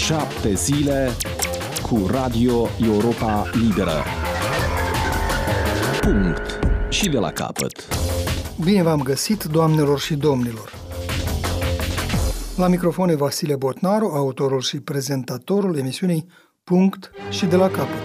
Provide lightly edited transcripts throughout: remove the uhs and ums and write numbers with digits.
7 zile cu Radio Europa Liberă. Punct. Și de la capăt. Bine v-am găsit, doamnelor și domnilor. La microfon e Vasile Botnaru, autorul și prezentatorul emisiunii Punct și de la capăt.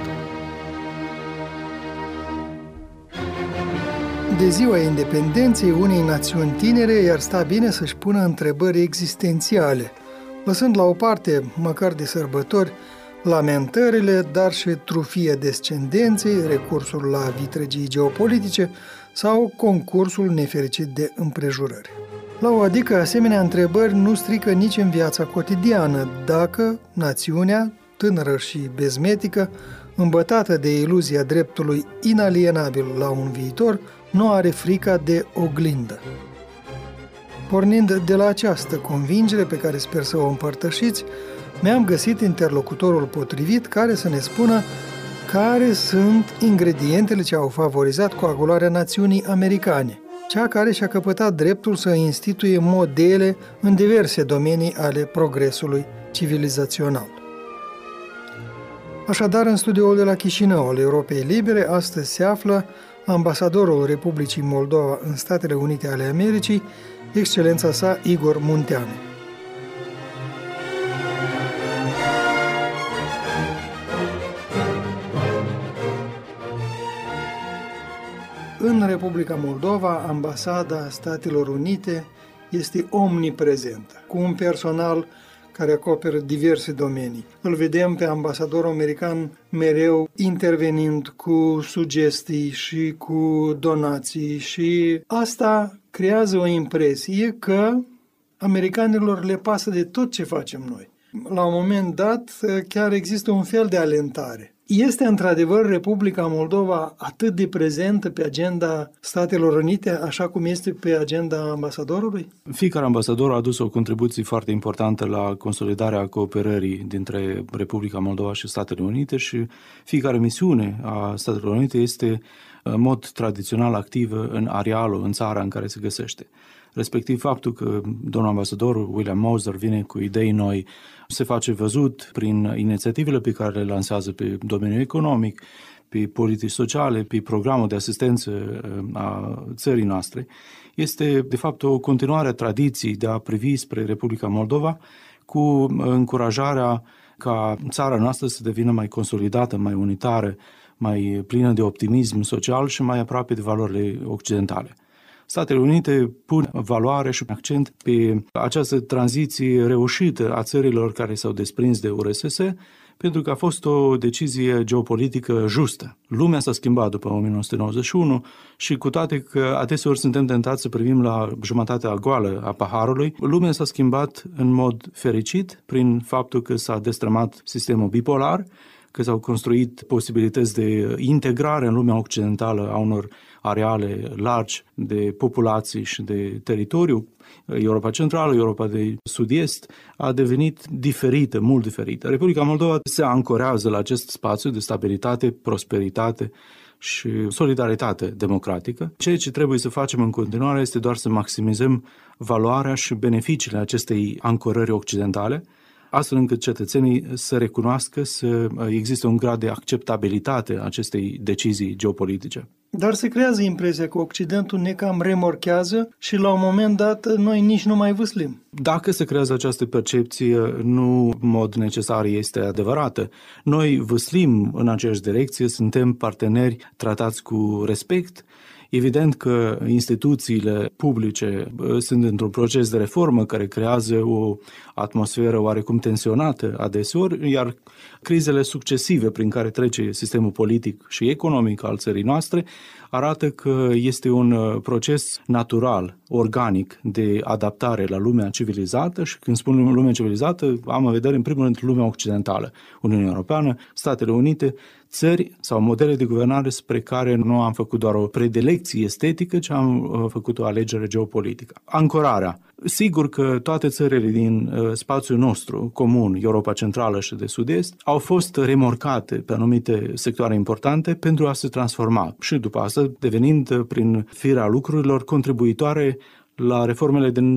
De ziua independenței unei națiuni tinere i-ar sta bine să-și pună întrebări existențiale, lăsând la o parte, măcar de sărbători, lamentările, dar și trufia descendenței, recursul la vitregii geopolitice sau concursul nefericit de împrejurări. La o adică, asemenea întrebări nu strică nici în viața cotidiană, dacă națiunea, tânără și bezmetică, îmbătată de iluzia dreptului inalienabil la un viitor, nu are frica de oglindă. Pornind de la această convingere pe care sper să o împărtășiți, mi-am găsit interlocutorul potrivit care să ne spună care sunt ingredientele ce au favorizat coagularea națiunii americane, cea care și-a căpătat dreptul să instituie modele în diverse domenii ale progresului civilizațional. Așadar, în studioul de la Chișinău al Europei Libere, astăzi se află ambasadorul Republicii Moldova în Statele Unite ale Americii, Excelența sa Igor Munteanu. În Republica Moldova, ambasada Statelor Unite este omniprezentă, cu un personal care acoperă diverse domenii. Îl vedem pe ambasadorul american mereu intervenind cu sugestii și cu donații și asta creează o impresie că americanilor le pasă de tot ce facem noi. La un moment dat chiar există un fel de alentare. Este într-adevăr Republica Moldova atât de prezentă pe agenda Statelor Unite, așa cum este pe agenda ambasadorului? Fiecare ambasador a adus o contribuție foarte importantă la consolidarea cooperării dintre Republica Moldova și Statele Unite și fiecare misiune a Statelor Unite este în mod tradițional activă în arealul, în țara în care se găsește. Respectiv faptul că domnul ambasador William Moser vine cu idei noi, se face văzut prin inițiativele pe care le lansează pe domeniul economic, pe politici sociale, pe programul de asistență a țării noastre, este de fapt o continuare a tradiției de a privi spre Republica Moldova cu încurajarea ca țara noastră să devină mai consolidată, mai unitară, mai plină de optimism social și mai aproape de valorile occidentale. Statele Unite pun valoare și accent pe această tranziție reușită a țărilor care s-au desprins de URSS, pentru că a fost o decizie geopolitică justă. Lumea s-a schimbat după 1991 și cu toate că adeseori suntem tentați să privim la jumătatea goală a paharului, lumea s-a schimbat în mod fericit prin faptul că s-a destrămat sistemul bipolar, că s-au construit posibilități de integrare în lumea occidentală a unor areale largi de populații și de teritoriu. Europa Centrală, Europa de Sud-Est a devenit diferită, mult diferită. Republica Moldova se ancorează la acest spațiu de stabilitate, prosperitate și solidaritate democratică. Ceea ce trebuie să facem în continuare este doar să maximizăm valoarea și beneficiile acestei ancorări occidentale, astfel încât cetățenii să recunoască să există un grad de acceptabilitate a acestei decizii geopolitice. Dar se creează impresia că Occidentul ne cam remorchează și la un moment dat noi nici nu mai vâslim. Dacă se creează această percepție, nu în mod necesar este adevărată. Noi vâslim în aceeași direcție, suntem parteneri tratați cu respect. Evident că instituțiile publice sunt într-un proces de reformă care creează o atmosferă oarecum tensionată adeseori, iar crizele succesive prin care trece sistemul politic și economic al țării noastre arată că este un proces natural, organic de adaptare la lumea civilizată și când spun lumea civilizată am în vedere în primul rând lumea occidentală, Uniunea Europeană, Statele Unite, țări sau modele de guvernare spre care nu am făcut doar o predilecție estetică, ci am făcut o alegere geopolitică. Ancorarea. Sigur că toate țările din spațiul nostru comun, Europa Centrală și de Sud-Est, au fost remorcate pe anumite sectoare importante pentru a se transforma și după asta devenind prin firea lucrurilor contribuitoare la reformele din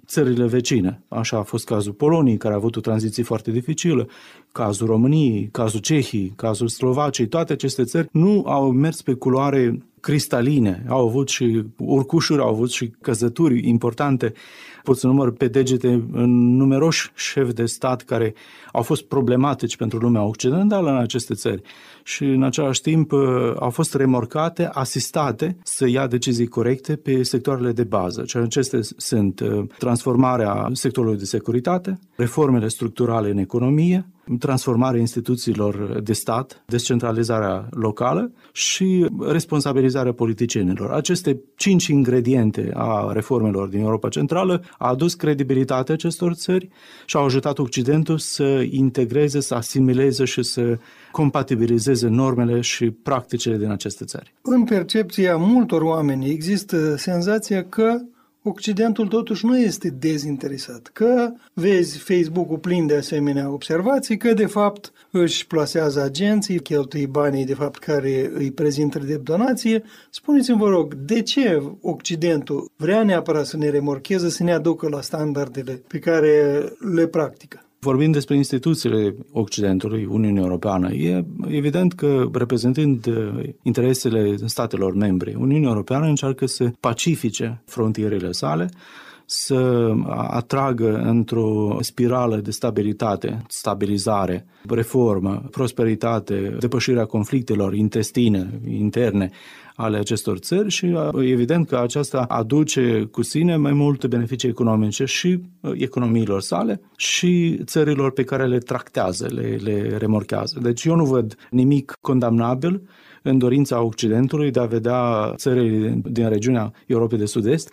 țările vecine. Așa a fost cazul Poloniei, care a avut o tranziție foarte dificilă, cazul României, cazul Cehiei, cazul Slovaciei. Toate aceste țări nu au mers pe culoare cristaline, au avut și urcușuri, au avut și căzături importante. Pot să număr pe degete numeroși șefi de stat care au fost problematici pentru lumea occidentală în aceste țări și în același timp au fost remorcate, asistate să ia decizii corecte pe sectoarele de bază. Acestea sunt transformarea sectorului de securitate, reformele structurale în economie, transformarea instituțiilor de stat, descentralizarea locală și responsabilizarea politicienilor. Aceste 5 ingrediente a reformelor din Europa Centrală a adus credibilitate acestor țări și au ajutat Occidentul să integreze, să asimileze și să compatibilizeze normele și practicile din aceste țări. În percepția multor oameni există senzația că Occidentul totuși nu este dezinteresat, că vezi Facebook-ul plin de asemenea observații, că de fapt își plasează agenții, cheltuie banii de fapt care îi prezintă de donație. Spuneți-mi, vă rog, de ce Occidentul vrea neapărat să ne remorcheze, să ne aducă la standardele pe care le practică? Vorbind despre instituțiile Occidentului, Uniunea Europeană, e evident că, reprezentând interesele statelor membre, Uniunea Europeană încearcă să pacifice frontierele sale, să atragă într-o spirală de stabilitate, stabilizare, reformă, prosperitate, depășirea conflictelor interne ale acestor țări și evident că aceasta aduce cu sine mai multe beneficii economice și economiilor sale și țărilor pe care le tractează, le remorchează. Deci eu nu văd nimic condamnabil în dorința Occidentului de a vedea țările din regiunea Europei de Sud-Est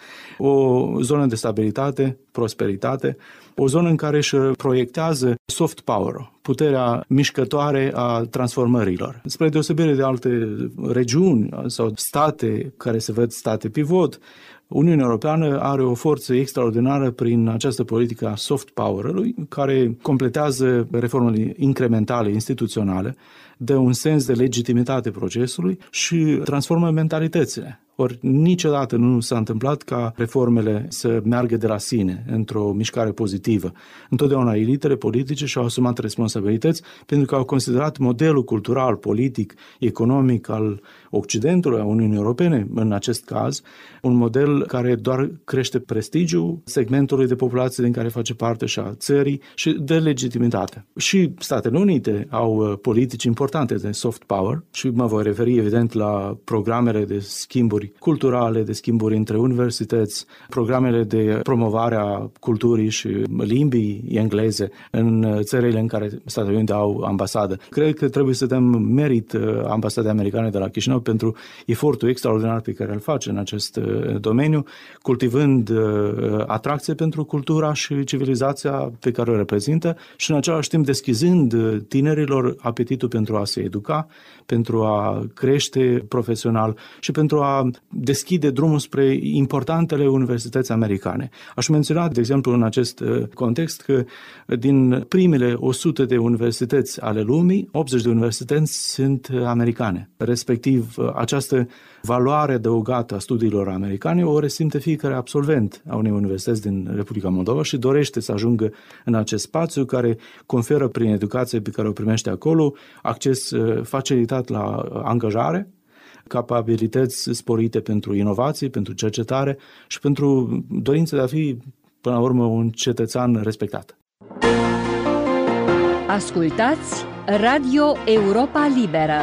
o zonă de stabilitate, prosperitate, o zonă în care își proiectează soft power, puterea mișcătoare a transformărilor. Spre deosebire de alte regiuni sau state care se văd state pivot, Uniunea Europeană are o forță extraordinară prin această politică a soft power-ului, care completează reformele incrementale, instituționale, dă un sens de legitimitate procesului și transformă mentalitățile. Ori niciodată nu s-a întâmplat ca reformele să meargă de la sine, într-o mișcare pozitivă. Întotdeauna elitele politice și-au asumat responsabilități pentru că au considerat modelul cultural, politic, economic al Occidentului, a Uniunii Europene, în acest caz, un model care doar crește prestigiul segmentului de populație din care face parte și a țării și dă legitimitate. Și Statele Unite au politici importante de soft power și mă voi referi evident la programele de schimburi culturale, de schimburi între universități, programele de promovare a culturii și limbii engleze în țările în care Statele Unite au ambasadă. Cred că trebuie să dăm merit ambasadei americane de la Chișinău pentru efortul extraordinar pe care îl face în acest domeniu, cultivând atracție pentru cultura și civilizația pe care o reprezintă și în același timp deschizând tinerilor apetitul pentru a se educa, pentru a crește profesional și pentru a deschide drumul spre importantele universități americane. Aș menționa, de exemplu, în acest context că din primele 100 de universități ale lumii, 80 de universități sunt americane. Respectiv, această valoare adăugată a studiilor americane o resimte fiecare absolvent a unei universități din Republica Moldova și dorește să ajungă în acest spațiu care conferă prin educație pe care o primește acolo acces facilitat la angajare, capabilități sporite pentru inovații, pentru cercetare și pentru dorința de a fi, până la urmă, un cetățean respectat. Ascultați Radio Europa Liberă.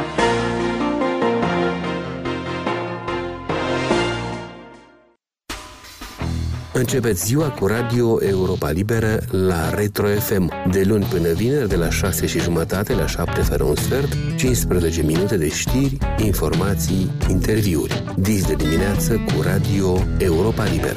Începeți ziua cu Radio Europa Liberă la Retro FM, de luni până vineri, de la 6:30 la 7 fără un sfert, 15 minute de știri, informații, interviuri. Dis de dimineață cu Radio Europa Liberă.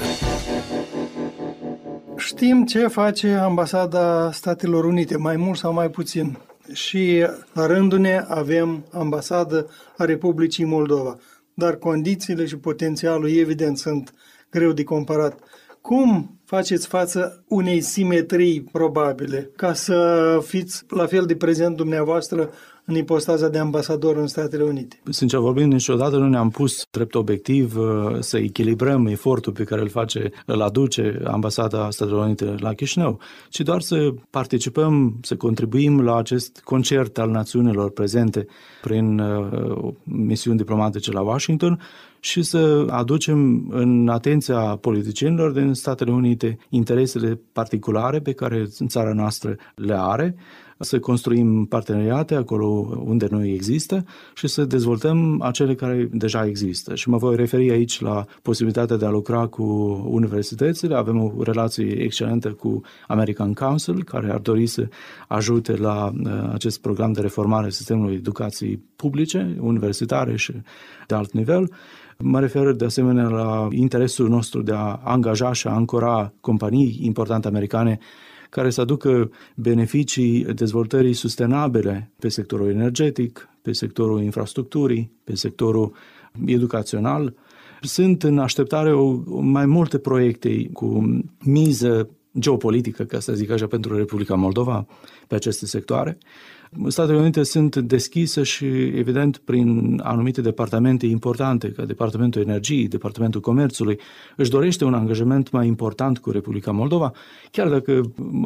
Știm ce face Ambasada Statelor Unite, mai mult sau mai puțin. Și la rândul ne avem ambasadă a Republicii Moldova. Dar condițiile și potențialul, evident, sunt greu de comparat. Cum faceți față unei simetrii probabile ca să fiți la fel de prezent dumneavoastră în ipostaza de ambasador în Statele Unite? Sincer vorbind, niciodată nu ne-am pus drept obiectiv să echilibrăm efortul pe care îl aduce Ambasada Statelor Unite la Chișinău, ci doar să participăm, să contribuim la acest concert al națiunilor prezente prin misiuni diplomatice la Washington și să aducem în atenția politicienilor din Statele Unite interesele particulare pe care țara noastră le are, să construim parteneriate acolo unde nu există și să dezvoltăm acele care deja există. Și mă voi referi aici la posibilitatea de a lucra cu universitățile. Avem o relație excelentă cu American Council, care ar dori să ajute la acest program de reformare a sistemului educației publice, universitare și de alt nivel. Mă refer de asemenea la interesul nostru de a angaja și a ancora companii importante americane care să aducă beneficii dezvoltării sustenabile pe sectorul energetic, pe sectorul infrastructurii, pe sectorul educațional. Sunt în așteptare mai multe proiecte cu miză geopolitică, ca să zic așa, pentru Republica Moldova pe aceste sectoare. Statele Unite sunt deschise și, evident, prin anumite departamente importante, ca Departamentul Energiei, Departamentul Comerțului, își dorește un angajament mai important cu Republica Moldova, chiar dacă,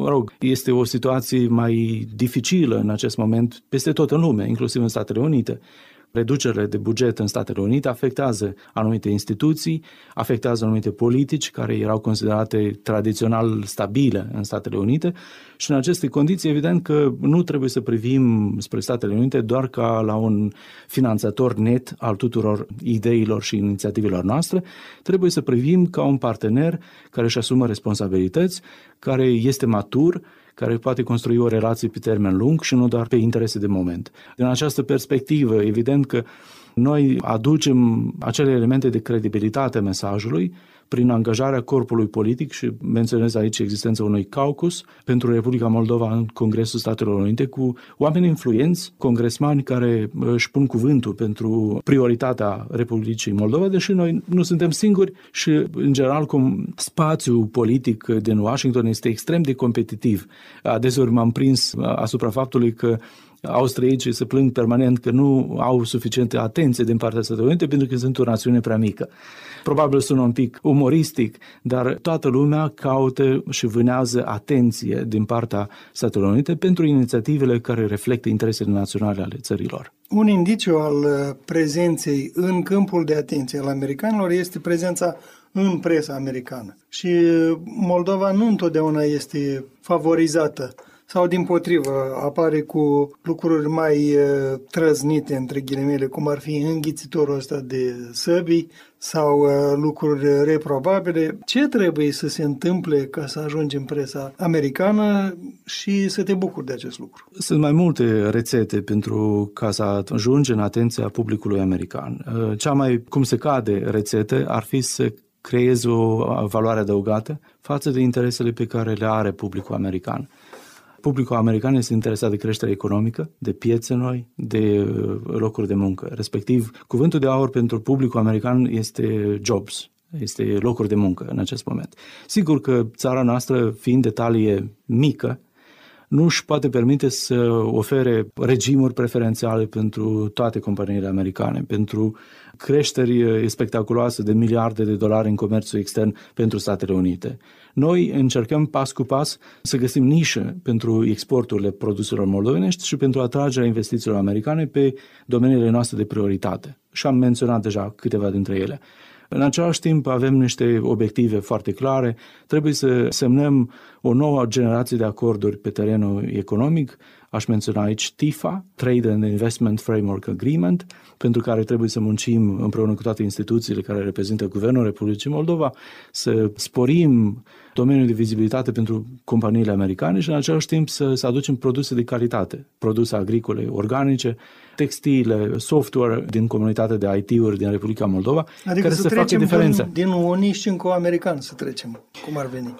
este o situație mai dificilă în acest moment peste tot în lume, inclusiv în Statele Unite. Reducerile de buget în Statele Unite afectează anumite instituții, afectează anumite politici care erau considerate tradițional stabile în Statele Unite și în aceste condiții evident că nu trebuie să privim spre Statele Unite doar ca la un finanțator net al tuturor ideilor și inițiativelor noastre, trebuie să privim ca un partener care își asumă responsabilități, care este matur, care poate construi o relație pe termen lung și nu doar pe interese de moment. Din această perspectivă, evident că noi aducem acele elemente de credibilitate a mesajului prin angajarea corpului politic și menționez aici existența unui caucus pentru Republica Moldova în Congresul Statelor Unite cu oameni influenți, congresmani care își pun cuvântul pentru prioritatea Republicii Moldova, deși noi nu suntem singuri și, în general, cum spațiul politic din Washington este extrem de competitiv. Adeseori m-am prins asupra faptului că austriecii se plâng permanent că nu au suficientă atenție din partea Statelor Unite pentru că sunt o națiune prea mică. Probabil sună un pic umoristic, dar toată lumea caută și vânează atenție din partea Statelor Unite pentru inițiativele care reflectă interesele naționale ale țărilor. Un indiciu al prezenței în câmpul de atenție al americanilor este prezența în presa americană. Și Moldova nu întotdeauna este favorizată sau dimpotrivă apare cu lucruri mai trăznite, între ghilimele, cum ar fi înghițitorul ăsta de săbii sau lucruri reprobabile. Ce trebuie să se întâmple ca să ajungi în presa americană și să te bucuri de acest lucru? Sunt mai multe rețete pentru ca să ajungi în atenția publicului american. Cea mai, cum se cade, rețete ar fi să creezi o valoare adăugată față de interesele pe care le are publicul american. Publicul american este interesat de creștere economică, de piețe noi, de locuri de muncă. Respectiv, cuvântul de aur pentru publicul american este jobs, este locuri de muncă în acest moment. Sigur că țara noastră, fiind de talie mică, nu își poate permite să ofere regimuri preferențiale pentru toate companiile americane, pentru creșteri spectaculoase de miliarde de dolari în comerțul extern pentru Statele Unite. Noi încercăm pas cu pas să găsim nișe pentru exporturile produselor moldovenești și pentru atragerea investițiilor americane pe domeniile noastre de prioritate. Și am menționat deja câteva dintre ele. În același timp avem niște obiective foarte clare. Trebuie să semnăm o nouă generație de acorduri pe terenul economic. Aș menționa aici TIFA, Trade and Investment Framework Agreement, pentru care trebuie să muncim împreună cu toate instituțiile care reprezintă Guvernul Republicii Moldova, să sporim domeniul de vizibilitate pentru companiile americane și în același timp să aducem produse de calitate, produse agricole organice, textile, software din comunitatea de IT-uri din Republica Moldova, adică care să facă diferența. Din uniști încă american să trecem, cum ar veni.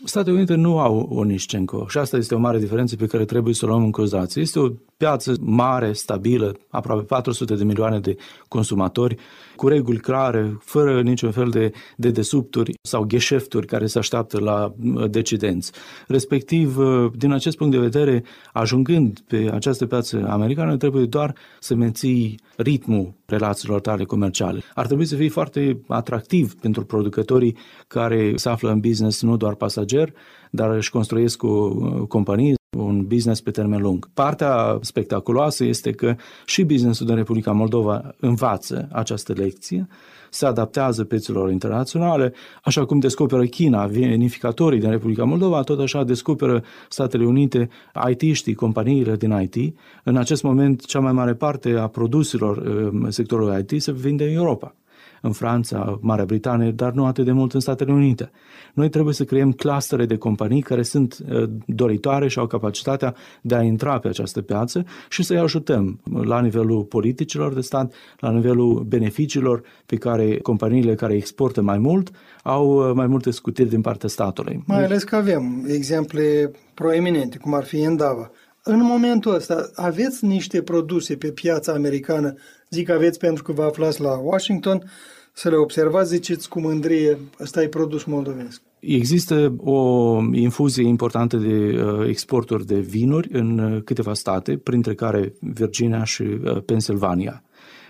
Statele Unite nu au Onischenko și asta este o mare diferență pe care trebuie să o luăm în considerație. Este o piață mare, stabilă, aproape 400 de milioane de consumatori, cu reguli clare, fără niciun fel de dedesubturi sau gheșefturi care se așteaptă la decidenți. Respectiv, din acest punct de vedere, ajungând pe această piață americană, trebuie doar să menții ritmul relațiilor tale comerciale. Ar trebui să fii foarte atractiv pentru producătorii care se află în business nu doar pasager, dar își construiesc o companie, un business pe termen lung. Partea spectaculoasă este că și businessul din Republica Moldova învață această lecție, se adaptează piețelor internaționale, așa cum descoperă China, vinificatorii din Republica Moldova, tot așa descoperă Statele Unite, IT-știi, companiile din IT. În acest moment, cea mai mare parte a produselor sectorului IT se vinde în Europa, în Franța, Marea Britanie, dar nu atât de mult în Statele Unite. Noi trebuie să creăm clustere de companii care sunt doritoare și au capacitatea de a intra pe această piață și să-i ajutăm la nivelul politicilor de stat, la nivelul beneficiilor pe care companiile care exportă mai mult au mai multe scutiri din partea statului. Mai ales că avem exemple proeminente, cum ar fi Endava. În momentul ăsta, aveți niște produse pe piața americană, zic aveți pentru că vă aflați la Washington, să le observați, ziceți cu mândrie, ăsta e produs moldovenesc. Există o infuzie importantă de exporturi de vinuri în câteva state, printre care Virginia și Pennsylvania.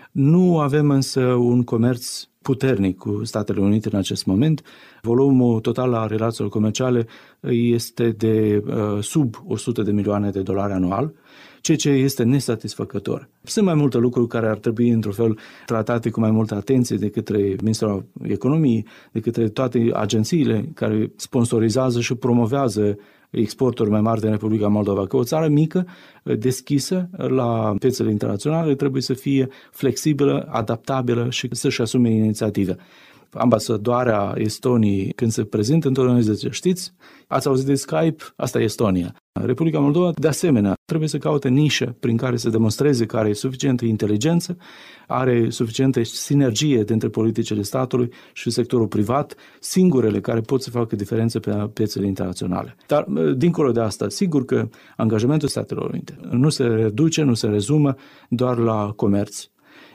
Nu avem însă un comerț puternic cu Statele Unite în acest moment. Volumul total al relațiilor comerciale este de sub 100 de milioane de dolari anual, ceea ce este nesatisfăcător. Sunt mai multe lucruri care ar trebui, într-un fel, tratate cu mai multă atenție de către Ministerul Economiei, de către toate agențiile care sponsorizează și promovează exporturi mai mari din Republica Moldova. Că o țară mică, deschisă la piețele internaționale, trebuie să fie flexibilă, adaptabilă și să-și asume inițiative. Ambasadoarea Estoniei, când se prezintă, întotdeauna zice, știți, ați auzit de Skype? Asta e Estonia. Republica Moldova, de asemenea, trebuie să caute nișă prin care să demonstreze că are suficientă inteligență, are suficientă sinergie dintre politicile statului și sectorul privat, singurele care pot să facă diferențe pe piețele internaționale. Dar, dincolo de asta, sigur că angajamentul Statelor Unite nu se reduce, nu se rezumă doar la comerț.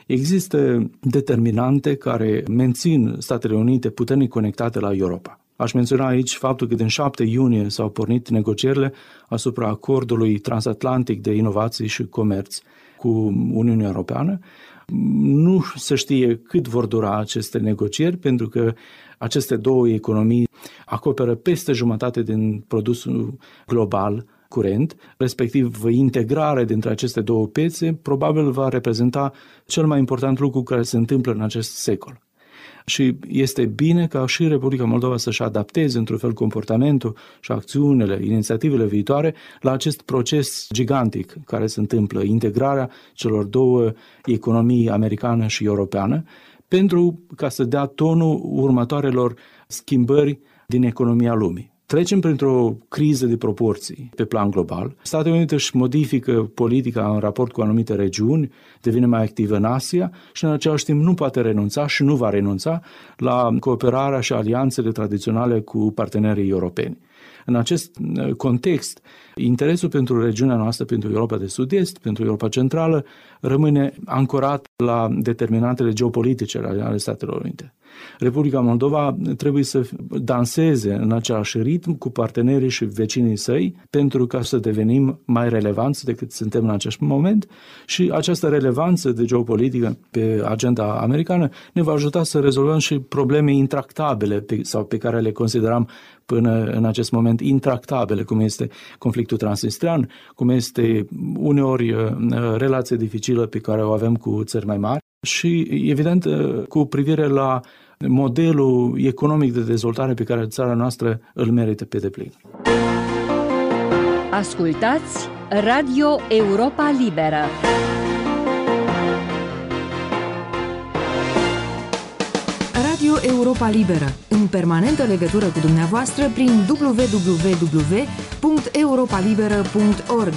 Există determinante care mențin Statele Unite puternic conectate la Europa. Aș menționa aici faptul că din 7 iunie s-au pornit negocierile asupra acordului transatlantic de inovații și comerț cu Uniunea Europeană. Nu se știe cât vor dura aceste negocieri, pentru că aceste două economii acoperă peste jumătate din produsul global curent, respectiv integrarea dintre aceste două piețe, probabil va reprezenta cel mai important lucru care se întâmplă în acest secol. Și este bine ca și Republica Moldova să-și adapteze într-un fel comportamentul și acțiunile, inițiativele viitoare la acest proces gigantic care se întâmplă, integrarea celor două economii, americană și europeană, pentru ca să dea tonul următoarelor schimbări din economia lumii. Trecem printr-o criză de proporții pe plan global. Statele Unite își modifică politica în raport cu anumite regiuni, devine mai activă în Asia și în același timp nu poate renunța și nu va renunța la cooperarea și alianțele tradiționale cu partenerii europeni. În acest context, interesul pentru regiunea noastră, pentru Europa de Sud-Est, pentru Europa Centrală, rămâne ancorat la determinantele geopolitice ale Statelor Unite. Republica Moldova trebuie să danseze în același ritm cu partenerii și vecinii săi pentru ca să devenim mai relevanți decât suntem în acest moment și această relevanță de geopolitică pe agenda americană ne va ajuta să rezolvăm și probleme intractabile sau pe care le considerăm până în acest moment intractabile, cum este conflictul transnistrian, cum este uneori relația dificilă pe care o avem cu țări mai mari și, evident, cu privire la modelul economic de dezvoltare pe care țara noastră îl merită pe deplin. Ascultați Radio Europa Liberă. Radio Europa Liberă, în permanentă legătură cu dumneavoastră prin www.europalibera.org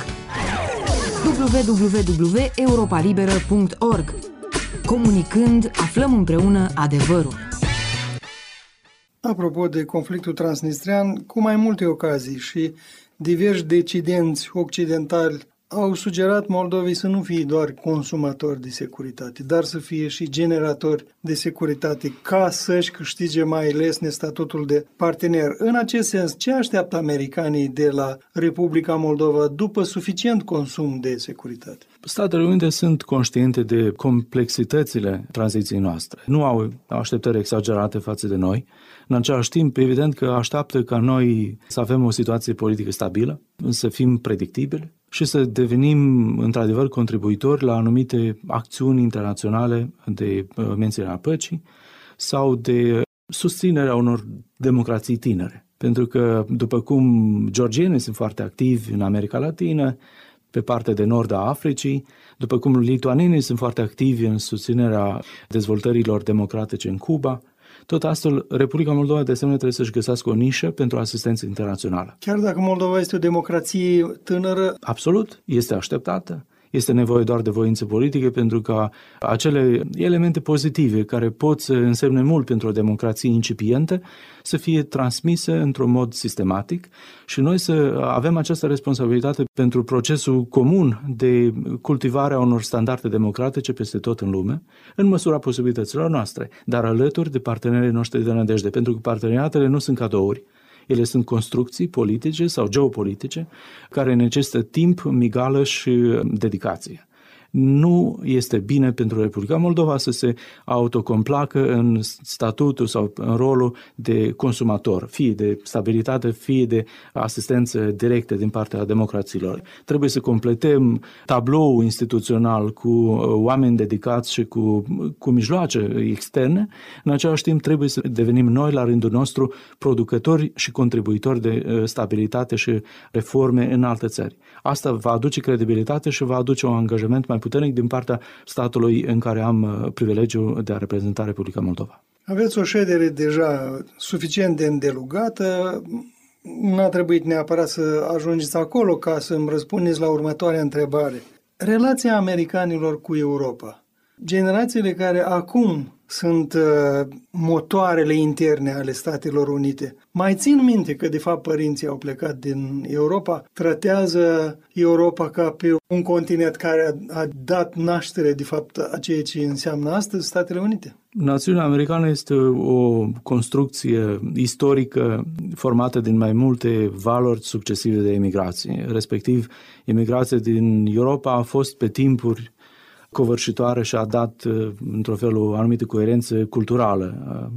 www.europalibera.org. Comunicând, aflăm împreună adevărul. Apropo de conflictul transnistrian, cu mai multe ocazii și diversi decidenți occidentali au sugerat Moldovei să nu fie doar consumatori de securitate, dar să fie și generatori de securitate, ca să-și câștige mai lesne statutul de partener. În acest sens, ce așteaptă americanii de la Republica Moldova după suficient consum de securitate? Statele Unite sunt conștiente de complexitățile tranziției noastre. Nu au așteptări exagerate față de noi. În același timp, evident că așteaptă ca noi să avem o situație politică stabilă, să fim predictibili și să devenim, într-adevăr, contribuitori la anumite acțiuni internaționale de menținere a păcii sau de susținerea unor democrații tinere. Pentru că, după cum georgienii sunt foarte activi în America Latină, pe partea de nord a Africii, după cum lituanienii sunt foarte activi în susținerea dezvoltărilor democratice în Cuba, tot astfel, Republica Moldova de asemenea trebuie să-și găsească o nișă pentru asistență internațională. Chiar dacă Moldova este o democrație tânără? Absolut, este așteptată. Este nevoie doar de voință politică pentru ca acele elemente pozitive care pot să însemne mult pentru o democrație incipientă să fie transmise într-un mod sistematic și noi să avem această responsabilitate pentru procesul comun de cultivare a unor standarde democratice peste tot în lume, în măsura posibilităților noastre, dar alături de partenerii noștri de nădejde, pentru că parteneriatele nu sunt cadouri. Ele sunt construcții politice sau geopolitice care necesită timp, migală și dedicație. Nu este bine pentru Republica Moldova să se autocomplacă în statutul sau în rolul de consumator, fie de stabilitate, fie de asistență directă din partea democrațiilor. Trebuie să completăm tabloul instituțional cu oameni dedicați și cu mijloace externe. În același timp trebuie să devenim noi la rândul nostru producători și contribuitori de stabilitate și reforme în alte țări. Asta va aduce credibilitate și va aduce un angajament mai puternic din partea statului în care am privilegiul de a reprezenta Republica Moldova. Aveți o ședere deja suficient de îndelugată, n-a trebuit neapărat să ajungeți acolo ca să îmi răspundeți la următoarea întrebare. Relația americanilor cu Europa. Generațiile care acum sunt motoarele interne ale Statelor Unite. Mai țin minte că, de fapt, părinții au plecat din Europa, tratează Europa ca pe un continent care a dat naștere, de fapt, a ceea ce înseamnă astăzi Statele Unite. Națiunea americană este o construcție istorică formată din mai multe valori succesive de emigrație. Respectiv, emigrația din Europa a fost pe timpuri covârșitoare și a dat, într-un fel, o anumită coerență culturală,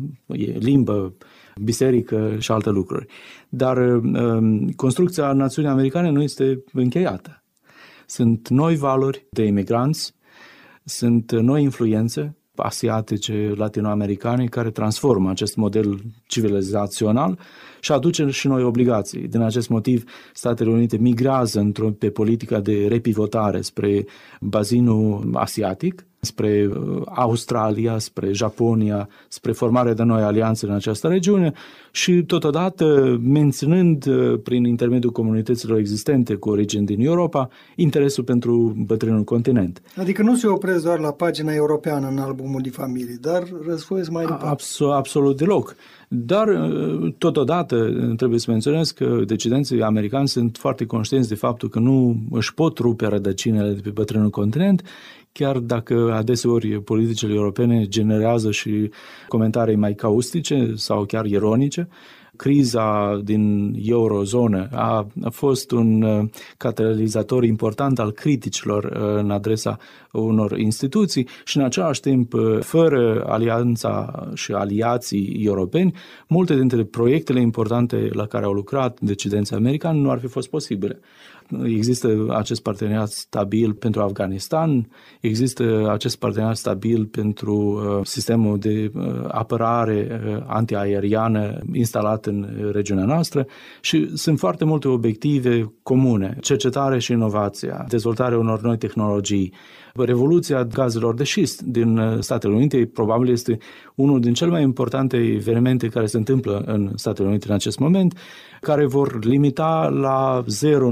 limbă, biserică și alte lucruri. Dar construcția națiunii americane nu este încheiată. Sunt noi valori de imigranți, sunt noi influențe asiatice, latinoamericane, care transformă acest model civilizațional și aduce și noi obligații. Din acest motiv, Statele Unite migrează pe politica de repivotare spre bazinul asiatic, spre Australia, spre Japonia, spre formarea de noi alianțe în această regiune și totodată menținând prin intermediul comunităților existente cu origini din Europa interesul pentru bătrânul continent. Adică nu se opresc doar la pagina europeană în albumul de familie, dar răsfoiesc mai departe. Absolut deloc. Dar totodată trebuie să menționez că decidenții americani sunt foarte conștienți de faptul că nu își pot rupe rădăcinile de pe bătrânul continent, chiar dacă adeseori politicile europene generează și comentarii mai caustice sau chiar ironice. Criza din eurozonă a fost un catalizator important al criticilor în adresa unor instituții și în același timp, fără alianța și aliații europeni, multe dintre proiectele importante la care au lucrat decidenții americani nu ar fi fost posibile. Există acest parteneriat stabil pentru Afganistan, există acest parteneriat stabil pentru sistemul de apărare antiaeriană instalat în regiunea noastră și sunt foarte multe obiective comune, cercetare și inovația, dezvoltarea unor noi tehnologii. Revoluția gazelor de șist din Statele Unite probabil este unul din cele mai importante evenimente care se întâmplă în Statele Unite în acest moment, care vor limita la zero în următorii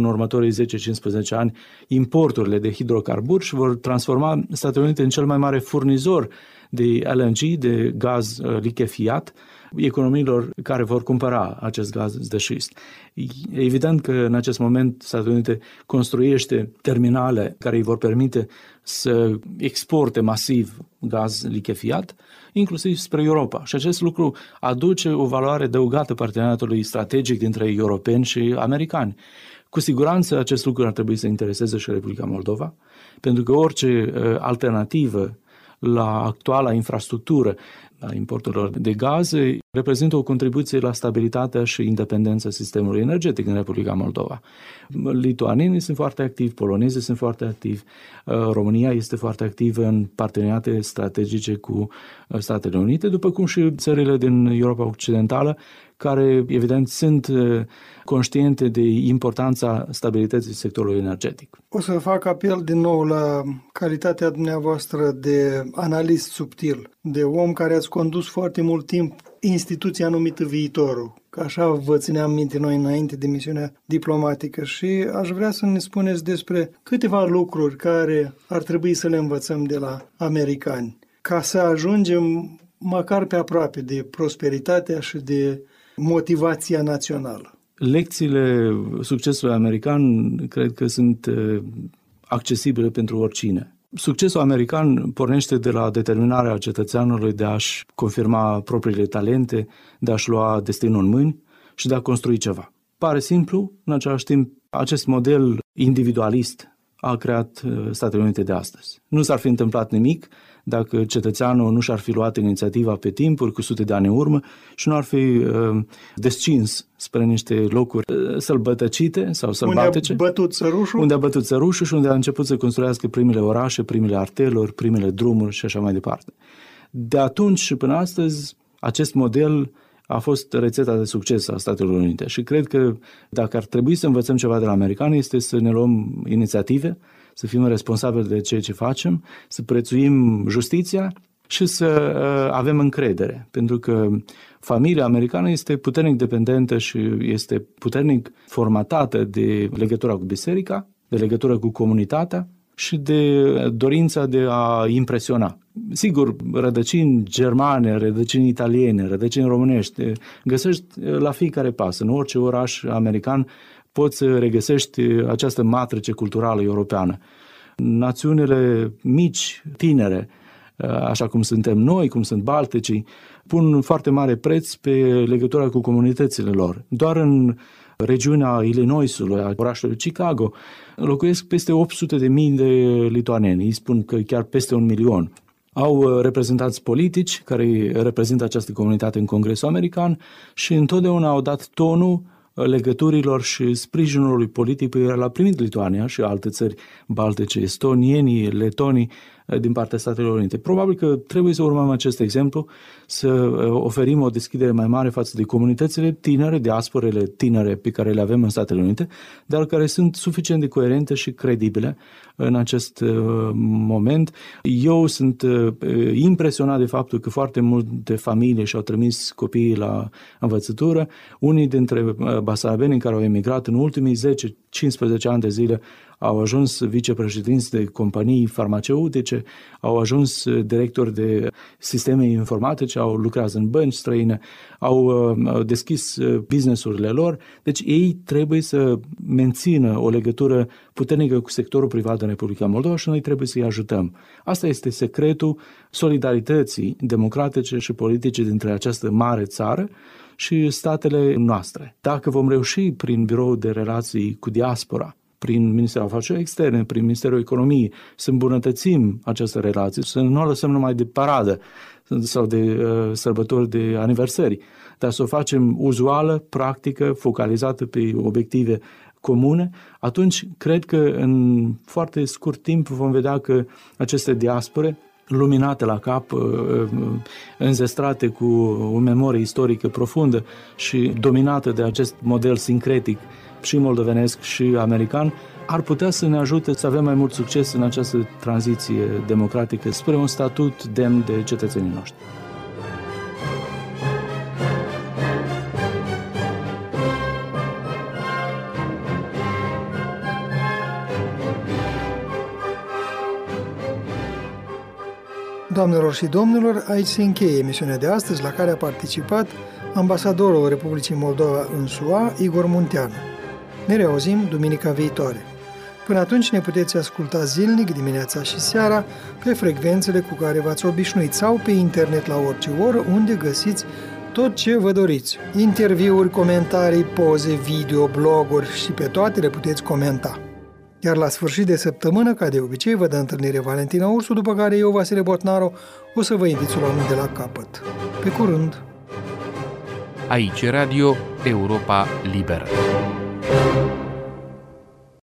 următorii 10-15 ani importurile de hidrocarburi și vor transforma Statele Unite în cel mai mare furnizor de LNG, de gaz lichefiat, economiilor care vor cumpăra acest gaz de șist. Evident că în acest moment Statele Unite construiește terminale care îi vor permite să exporte masiv gaz lichefiat, inclusiv spre Europa. Și acest lucru aduce o valoare adăugată parteneriatului strategic dintre europeni și americani. Cu siguranță acest lucru ar trebui să intereseze și Republica Moldova, pentru că orice alternativă la actuala infrastructură a importurilor de gaze reprezintă o contribuție la stabilitatea și independența sistemului energetic în Republica Moldova. Lituanienii sunt foarte activi, polonezii sunt foarte activi, România este foarte activă în parteneriate strategice cu Statele Unite, după cum și țările din Europa Occidentală, care evident sunt conștiente de importanța stabilității sectorului energetic. O să fac apel din nou la calitatea dumneavoastră de analist subtil, de om care ați condus foarte mult timp instituția numită Viitorul, că așa vă țineam minte noi înainte de misiunea diplomatică, și aș vrea să ne spuneți despre câteva lucruri care ar trebui să le învățăm de la americani, ca să ajungem măcar pe aproape de prosperitatea și de motivația națională. Lecțiile succesului american cred că sunt accesibile pentru oricine. Succesul american pornește de la determinarea cetățeanului de a-și confirma propriile talente, de a-și lua destinul în mâini și de a construi ceva. Pare simplu, în același timp, acest model individualist a creat Statele Unite de astăzi. Nu s-ar fi întâmplat nimic dacă cetățeanul nu și-ar fi luat inițiativa pe timpuri, cu sute de ani în urmă, și nu ar fi descins spre niște locuri sălbătăcite sau sălbatice. Unde a bătut țărușul și unde a început să construiască primele orașe, primele arteruri, primele drumuri și așa mai departe. De atunci și până astăzi, acest model a fost rețeta de succes a Statelor Unite și cred că dacă ar trebui să învățăm ceva de la americani este să ne luăm inițiative, să fim responsabili de ceea ce facem, să prețuim justiția și să avem încredere, pentru că familia americană este puternic dependentă și este puternic formatată de legătura cu biserica, de legătură cu comunitatea și de dorința de a impresiona. Sigur, rădăcini germane, rădăcini italiene, rădăcini românești găsești la fiecare pas. În orice oraș american poți să regăsești această matrice culturală europeană. Națiunile mici, tinere, așa cum suntem noi, cum sunt balticii, pun foarte mare preț pe legătura cu comunitățile lor. Doar în regiunea Illinoisului, a orașului Chicago, locuiesc peste 800.000 de lituaneni. Îi spun că chiar peste 1 milion. Au reprezentanți politici care reprezintă această comunitate în Congresul American și întotdeauna au dat tonul legăturilor și sprijinului politic pe care l-a primit Lituania și alte țări baltice, estonienii, letonii din partea Statelor Unite. Probabil că trebuie să urmăm acest exemplu, să oferim o deschidere mai mare față de comunitățile tinere, diasporele tinere pe care le avem în Statele Unite, dar care sunt suficient de coerente și credibile în acest moment. Eu sunt impresionat de faptul că foarte multe familii și-au trimis copiii la învățătură. Unii dintre basarabenii care au emigrat în ultimii 10-15 ani de zile au ajuns vicepreședinți de companii farmaceutice, au ajuns directori de sisteme informatice, au lucrat în bănci străine, au deschis business-urile lor. Deci ei trebuie să mențină o legătură puternică cu sectorul privat în Republica Moldova și noi trebuie să-i ajutăm. Asta este secretul solidarității democratice și politice dintre această mare țară și statele noastre. Dacă vom reuși prin Biroul de Relații cu Diaspora, prin Ministerul Afacerilor Externe, prin Ministerul Economiei, să îmbunătățim această relație, să nu o lăsăm numai de paradă sau de sărbători de aniversări, dar să o facem uzuală, practică, focalizată pe obiective comune, atunci cred că în foarte scurt timp vom vedea că aceste diaspore, luminate la cap, înzestrate cu o memorie istorică profundă și dominată de acest model sincretic și moldovenesc și american, ar putea să ne ajute să avem mai mult succes în această tranziție democratică spre un statut demn de cetățenii noștri. Doamnelor și domnilor, aici se încheie emisiunea de astăzi, la care a participat ambasadorul Republicii Moldova în SUA, Igor Munteanu. Ne reauzim duminica viitoare. Până atunci ne puteți asculta zilnic, dimineața și seara, pe frecvențele cu care v-ați obișnuit sau pe internet la orice oră, unde găsiți tot ce vă doriți. Interviuri, comentarii, poze, video, bloguri și pe toate le puteți comenta. Iar la sfârșit de săptămână, ca de obicei, vă dă întâlnire Valentina Ursu, după care eu, Vasile Botnaru, o să vă invit să luăm de la capăt. Pe curând! Aici Radio Europa Liberă.